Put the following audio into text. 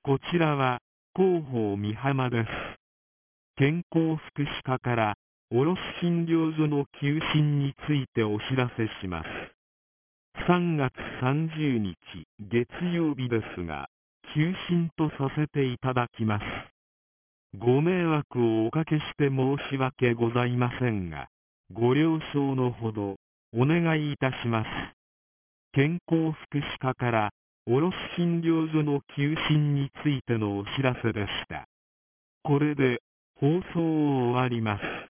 こちらは広報美浜です。健康福祉課から卸診療所の休診についてお知らせします。3月30日月曜日ですが、休診とさせていただきます。ご迷惑をおかけして申し訳ございませんが、ご了承のほどお願いいたします。健康福祉課から卸診療所の休診についてのお知らせでした。これで放送を終わります。